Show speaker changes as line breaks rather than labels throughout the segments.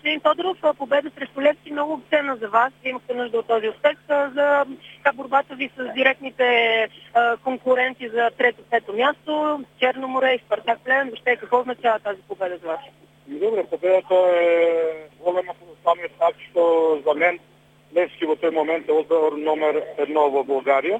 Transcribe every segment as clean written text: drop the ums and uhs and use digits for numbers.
Господин Тодоров, победа срещу Левски много ценна за вас. Вие имахте нужда от този успех за борбата ви с директните конкуренти за трето-пето място, Черно море и Спартак Плевен. Въобще какво означава тази победа за вас?
Добре, победата е голема по самия факт, що за мен Левски в този момент е отбор номер 1 в България.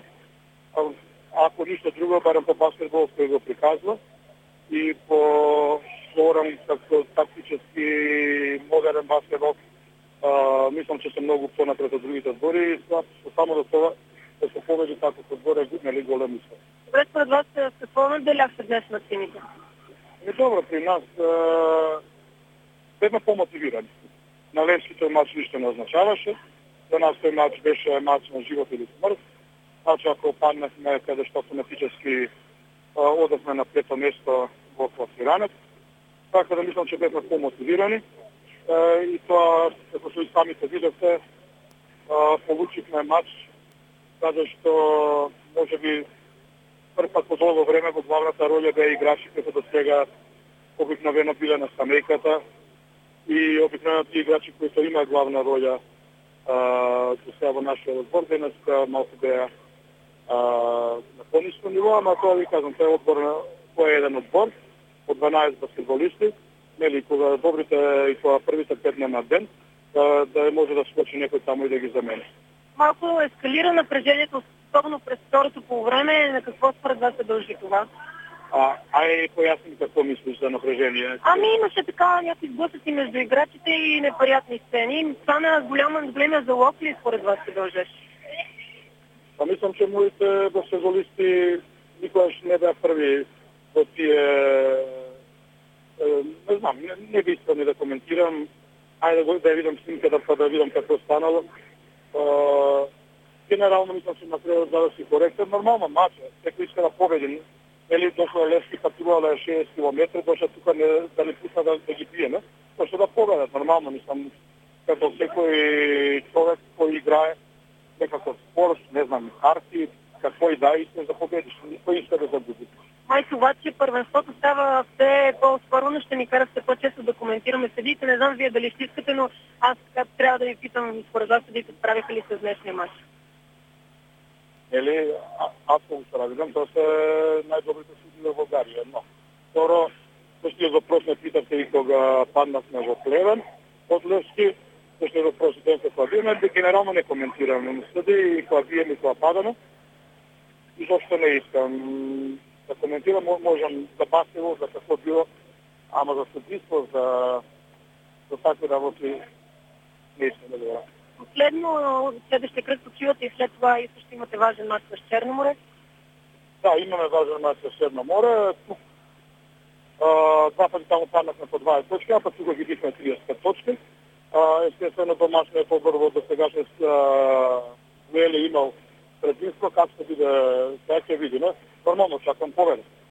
Ако нищо друго, барем по баскетбол, който го приказва. И по говорам като тактически модерен баскетбол, мислям, че съм много по-напред от другите отбори. Само за това да се победи така отбор е голям успех.
Добре, според вас какво наделяхте днес на сините?
Добре, при нас бяхме по-мотивирани. На Левски този матч нищо не означаваше. За нас този матч беше матч на живот или смърт. Значи ако паднахме къде, що автоматически одахме на пето место в класирането. Така да мислям, че бяхме по-мотивирани. И това, ако и самите видяхте, получихме матч, защото може би първи път по дълго време в главната роля бе играчи, които до сега обикновено били на скамейката и обикновено ти играчи, които имат главна роля до сега в нашия отбор, днес малко бе на по-ниско ниво, ама това ви казвам, това е един отбор от 12 баскетболисти, кога добрите и кога първите 5 на ден, да може да скочи някой само и да ги замени.
Малко ескалира напрежението, особено през второто полувреме. На какво според вас се дължи това?
Поясни какво мислиш за напрежение.
Имаше така някакви сблъсъци между играчите и неприятни сцени. Стана големия залог ли според вас се дължеше?
Мислям, че моите баскетболисти никога не бяха първи от тия... Не знам, не би искал да коментирам. Да видим снимка, да видим какво станало. Генерално мислям, че материалът да си коректен. Нормално матч е. Всеки иска да победи. Дошла Левски пътувала 6 км, дошла тук да не пусна да ги пиеме. Дошла да победят. Нормално мислям, като всекой човек, който играе някакъв спорт, не знам, карти, какво и да, искаш да победиш. Никой иска да загуби.
Това, че първенството става все по-скоро, ще ни кара все по-често да коментираме съдиите. Не знам вие дали ще искате, но аз трябва да ви питам, според вас съдиите справиха ли с днешния мач?
Аз го справям, това са най-добрите съди в България. Но второ, същия въпрос ме питахте и кога паднахме в Плевен от Левски. Същия въпрос е какво биеме. Генерално не коментирам съди и кога бием и кога падаме. Изобщо не искам да коментирам. Можем за баскетбол, за какво било, ама за съдийство, за такива работи не искам да говоря.
Последно, следващия кръг почивате и след това ще имате важен мач с Черно море?
Да, имаме важен мач с Черно море. Тук два пъти там паднахме по 20 точки, а пък тук ги бихме 35 точки. Естествено, домашният отбор до сега Уели имал предимство, как ще биде, как ще видим. Нормално очаквам победа.